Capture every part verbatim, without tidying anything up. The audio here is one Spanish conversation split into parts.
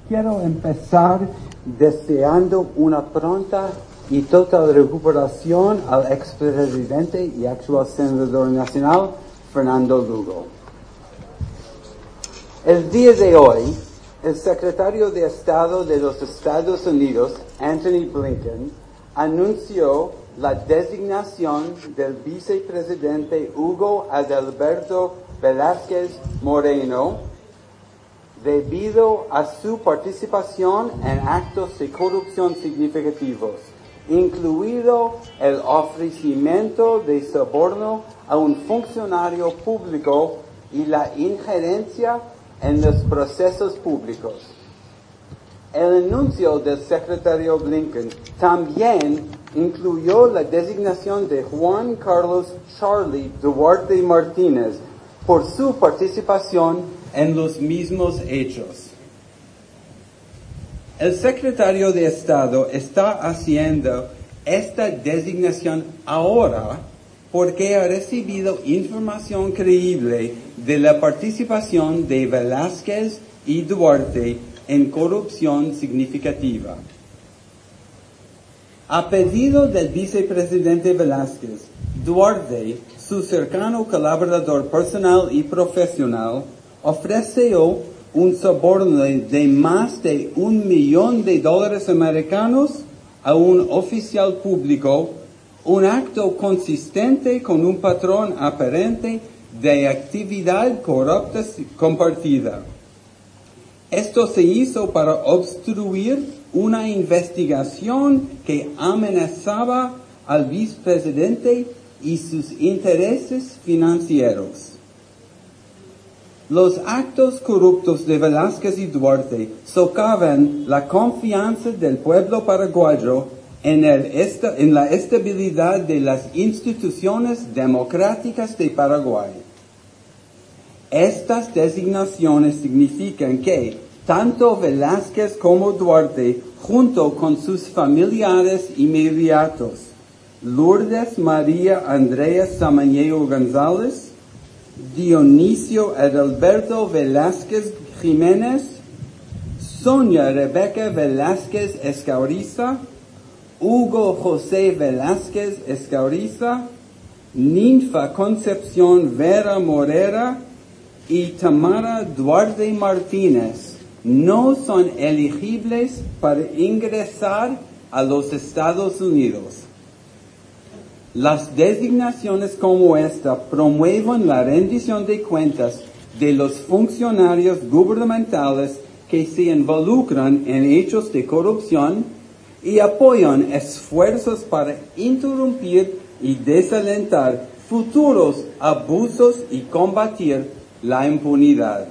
quiero empezar deseando una pronta y total recuperación al expresidente y actual senador nacional, Fernando Lugo. El día de hoy, el secretario de Estado de los Estados Unidos, Antony Blinken, anunció la designación del vicepresidente Hugo Adalberto Velázquez Moreno debido a su participación en actos de corrupción significativos, incluido el ofrecimiento de soborno a un funcionario público y la injerencia en los procesos públicos. El anuncio del secretario Blinken también incluyó la designación de Juan Carlos Charlie Duarte Martínez por su participación en los mismos hechos. El secretario de Estado está haciendo esta designación ahora porque ha recibido información creíble de la participación de Velázquez y Duarte en corrupción significativa. A pedido del vicepresidente Velázquez, Duarte, su cercano colaborador personal y profesional, ofreció un soborno de más de un millón de dólares americanos a un oficial público, un acto consistente con un patrón aparente de actividad corrupta compartida. Esto se hizo para obstruir una investigación que amenazaba al vicepresidente y sus intereses financieros. Los actos corruptos de Velázquez y Duarte socavan la confianza del pueblo paraguayo en, el esta, en la estabilidad de las instituciones democráticas de Paraguay. Estas designaciones significan que tanto Velázquez como Duarte, junto con sus familiares inmediatos, Lourdes María Andrea Samaniego González, Dionisio Adalberto Velázquez Jiménez, Sonia Rebeca Velázquez Escauriza, Hugo José Velázquez Escauriza, Ninfa Concepción Vera Morera y Tamara Duarte Martínez no son elegibles para ingresar a los Estados Unidos. Las designaciones como esta promueven la rendición de cuentas de los funcionarios gubernamentales que se involucran en hechos de corrupción y apoyan esfuerzos para interrumpir y desalentar futuros abusos y combatir la impunidad.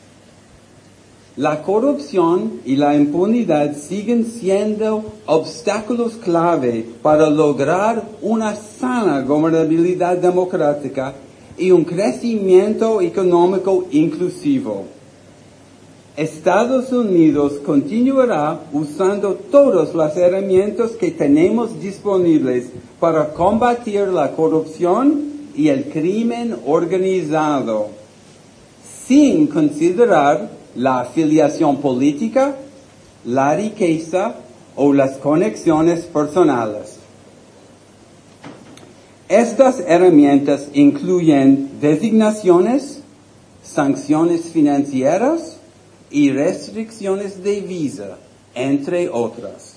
La corrupción y la impunidad siguen siendo obstáculos clave para lograr una sana gobernabilidad democrática y un crecimiento económico inclusivo. Estados Unidos continuará usando todas las herramientas que tenemos disponibles para combatir la corrupción y el crimen organizado, sin considerar la afiliación política, la riqueza o las conexiones personales. Estas herramientas incluyen designaciones, sanciones financieras y restricciones de visa, entre otras.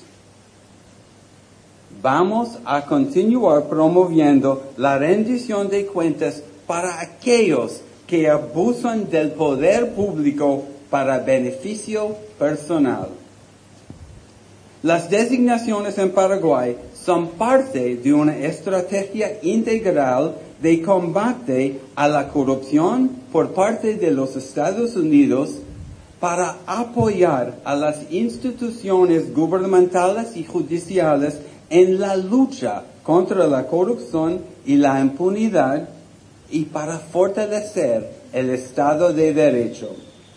Vamos a continuar promoviendo la rendición de cuentas para aquellos que abusan del poder público para beneficio personal. Las designaciones en Paraguay son parte de una estrategia integral de combate a la corrupción por parte de los Estados Unidos para apoyar a las instituciones gubernamentales y judiciales en la lucha contra la corrupción y la impunidad y para fortalecer el Estado de Derecho.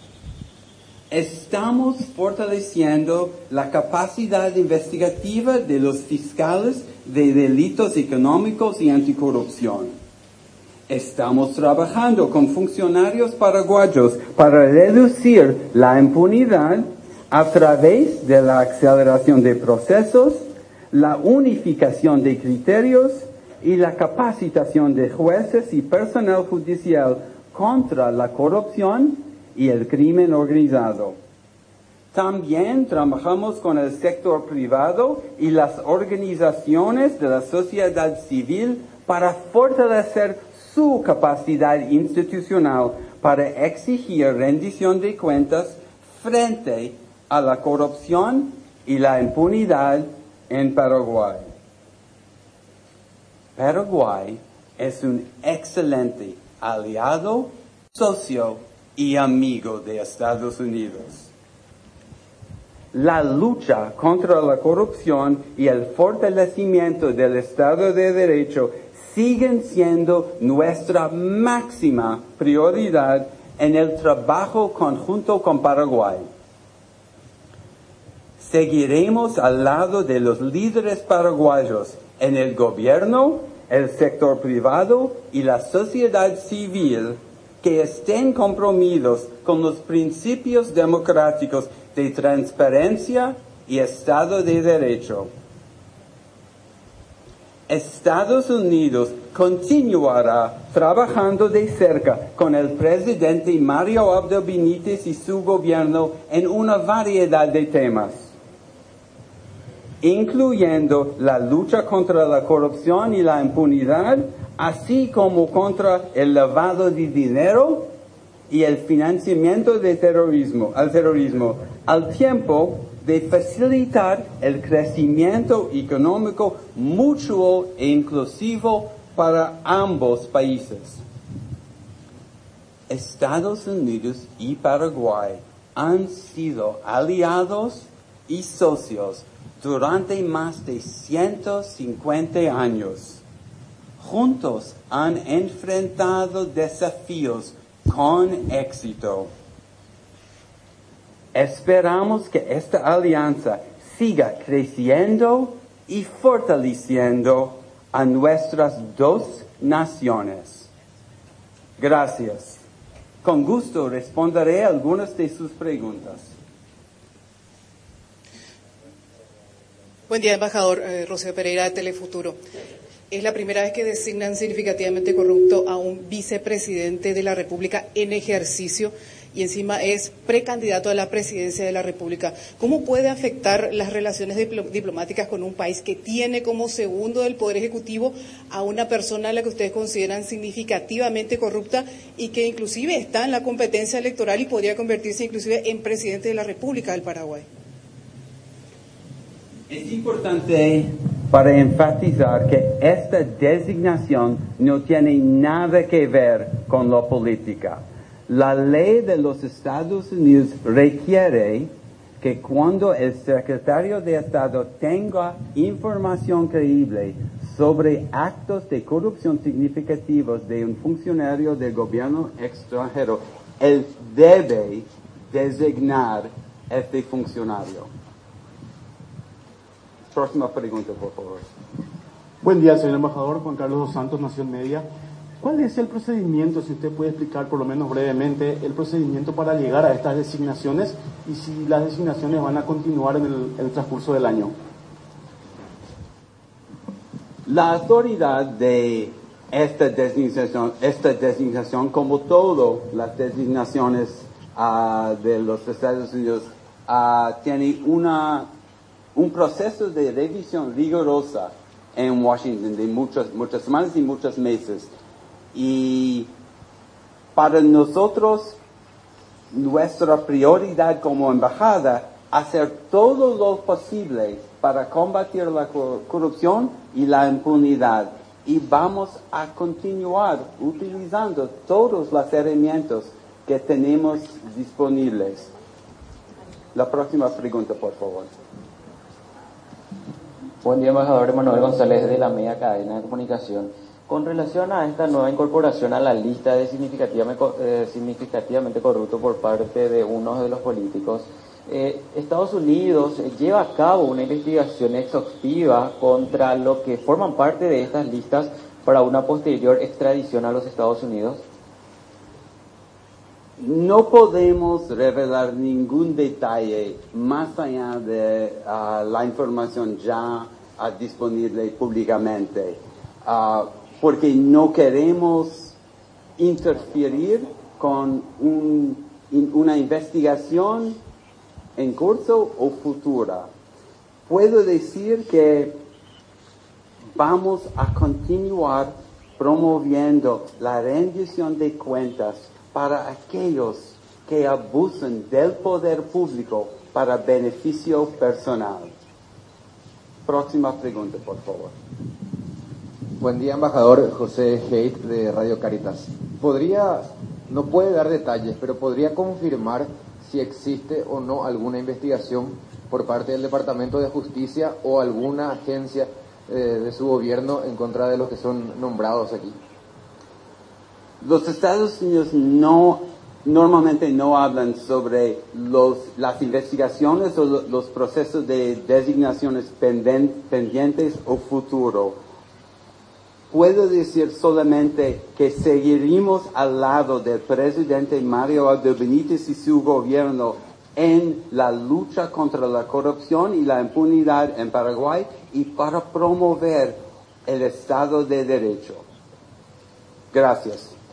Estamos fortaleciendo la capacidad investigativa de los fiscales de delitos económicos y anticorrupción. Estamos trabajando con funcionarios paraguayos para reducir la impunidad, a través de la aceleración de procesos, la unificación de criterios y la capacitación de jueces y personal judicial contra la corrupción y el crimen organizado. También trabajamos con el sector privado y las organizaciones de la sociedad civil para fortalecer su capacidad institucional para exigir rendición de cuentas frente a la corrupción y la impunidad en Paraguay. Paraguay es un excelente aliado, socio y amigo de Estados Unidos. La lucha contra la corrupción y el fortalecimiento del Estado de Derecho siguen siendo nuestra máxima prioridad en el trabajo conjunto con Paraguay. Seguiremos al lado de los líderes paraguayos en el gobierno, el sector privado y la sociedad civil que estén comprometidos con los principios democráticos de transparencia y Estado de Derecho. Estados Unidos continuará trabajando de cerca con el presidente Mario Abdo Benítez y su gobierno en una variedad de temas, incluyendo la lucha contra la corrupción y la impunidad, así como contra el lavado de dinero y el financiamiento de terrorismo, al terrorismo, al tiempo de facilitar el crecimiento económico mutuo e inclusivo para ambos países. Estados Unidos y Paraguay han sido aliados y socios durante más de ciento cincuenta años. Juntos han enfrentado desafíos con éxito. Esperamos que esta alianza siga creciendo y fortaleciendo a nuestras dos naciones. Gracias. Con gusto responderé a algunas de sus preguntas. Buen día, embajador. Eh, Rocío Pereira, de Telefuturo. Es la primera vez que designan significativamente corrupto a un vicepresidente de la República en ejercicio y encima es precandidato a la presidencia de la República. ¿Cómo puede afectar las relaciones dipl- diplomáticas con un país que tiene como segundo del Poder Ejecutivo a una persona a la que ustedes consideran significativamente corrupta y que inclusive está en la competencia electoral y podría convertirse inclusive en presidente de la República del Paraguay? Es importante para enfatizar que esta designación no tiene nada que ver con la política. La ley de los Estados Unidos requiere que cuando el secretario de Estado tenga información creíble sobre actos de corrupción significativos de un funcionario del gobierno extranjero, él debe designar este funcionario. Próxima pregunta, por favor. Buen día, señor embajador. Juan Carlos dos Santos, Nación Media. ¿Cuál es el procedimiento, si usted puede explicar por lo menos brevemente, el procedimiento para llegar a estas designaciones y si las designaciones van a continuar en el, el transcurso del año? La autoridad de esta designación, esta designación como todas las designaciones uh, de los Estados Unidos, uh, tiene una, un proceso de revisión rigurosa en Washington de muchas, muchas semanas y muchos meses. Y para nosotros, nuestra prioridad como embajada, hacer todo lo posible para combatir la corrupción y la impunidad. Y vamos a continuar utilizando todas las herramientas que tenemos disponibles. La próxima pregunta, por favor. Buen día, embajador Emanuel González, de la Media Cadena de Comunicación. Con relación a esta nueva incorporación a la lista de significativamente, eh, significativamente corrupto por parte de uno de los políticos, eh, Estados Unidos lleva a cabo una investigación exhaustiva contra los que forman parte de estas listas para una posterior extradición a los Estados Unidos. No podemos revelar ningún detalle más allá de uh, la información ya uh, disponible públicamente, uh, porque no queremos interferir con un, in, una investigación en curso o futura. Puedo decir que vamos a continuar promoviendo la rendición de cuentas para aquellos que abusan del poder público para beneficio personal. Próxima pregunta, por favor. Buen día, embajador. José Heit, de Radio Caritas. ¿Podría, no puede dar detalles, pero podría confirmar si existe o no alguna investigación por parte del Departamento de Justicia o alguna agencia eh, de su gobierno en contra de los que son nombrados aquí? Los Estados Unidos no, normalmente no hablan sobre los, las investigaciones o los procesos de designaciones pendientes o futuro. Puedo decir solamente que seguiremos al lado del presidente Mario Abdo Benítez y su gobierno en la lucha contra la corrupción y la impunidad en Paraguay y para promover el Estado de Derecho. Gracias.